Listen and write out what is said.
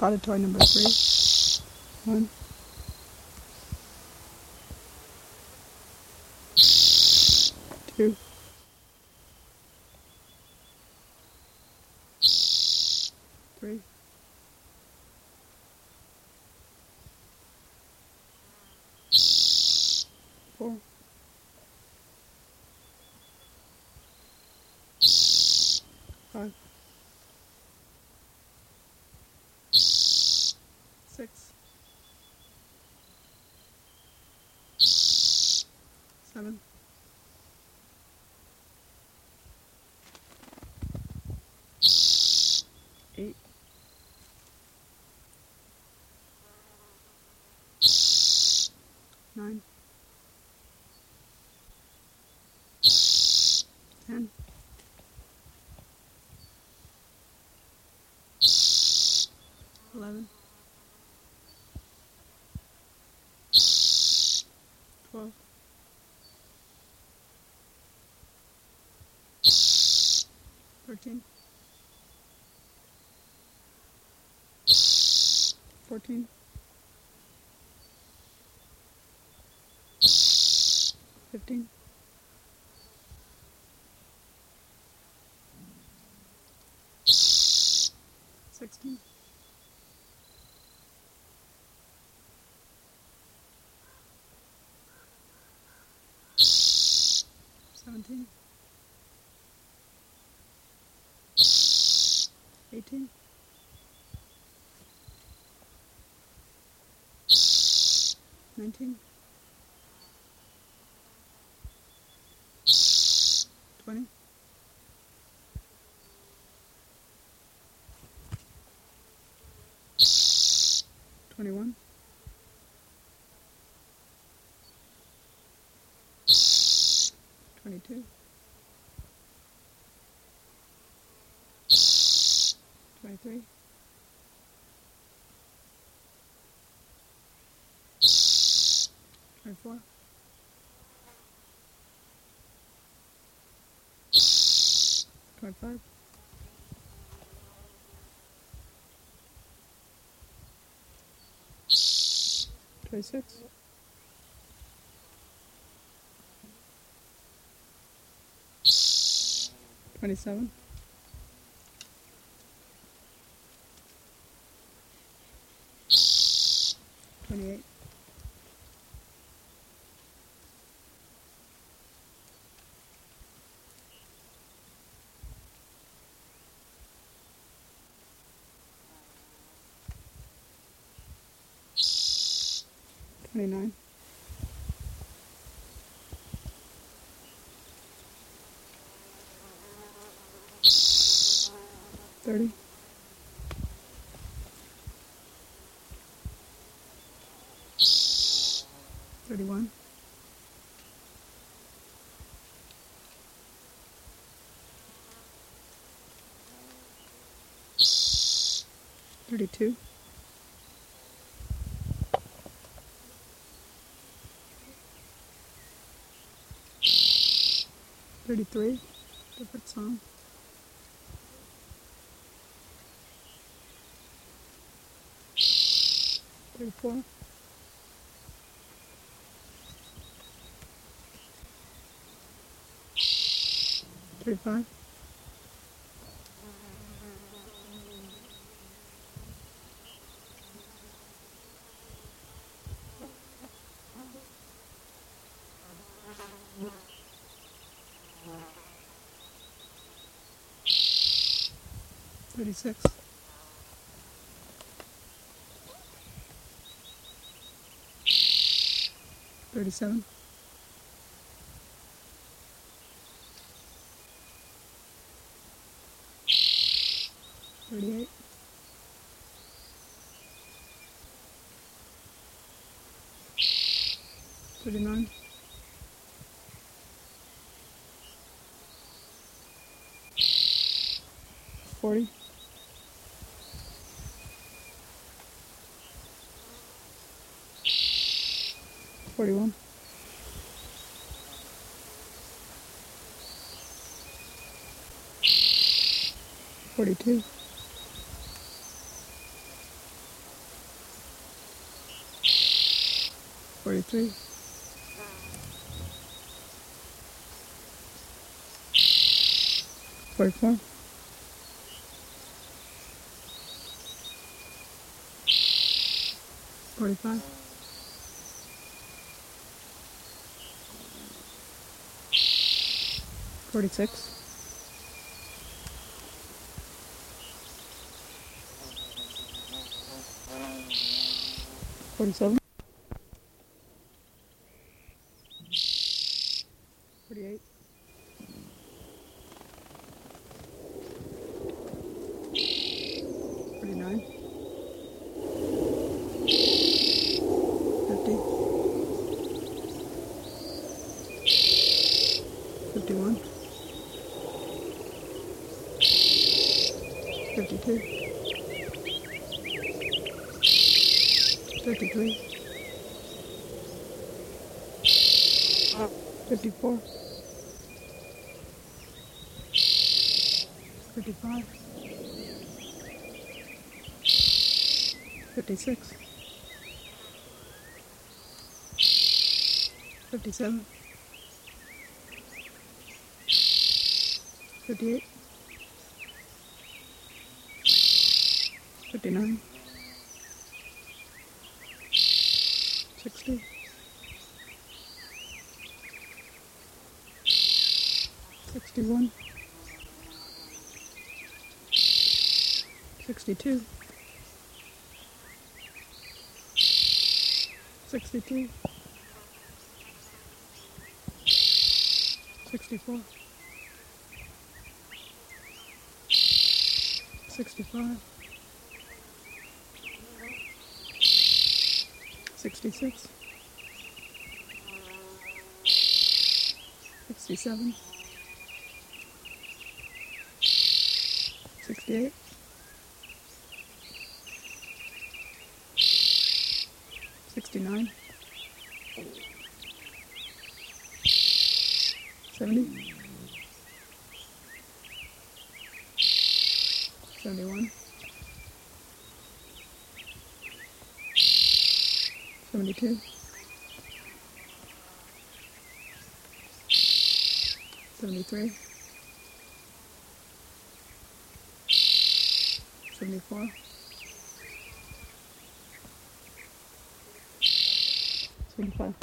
Spotted toy number 3. 1, 2, 3, 4, 5, 6, 7, 8, 9, 10, 11, 12, 13, 14, 15, 16, 17, 18, 19, 20, 21, 22, 23, 24, 25, 26, 27, 28, 29, 30, 31, 32, 33, different song, 34, 35, 36, 37, 38, 39, 40, 41, 42, 43, 44, 45, 46, 47, 48, 49, 50, 51, 52, 53, 54, 55, 56, 57, 58, 59, 60, 61, 62, 63, 64, 65, 66, 67, 68, 69, 70, 71, 72, 73, 74, 75.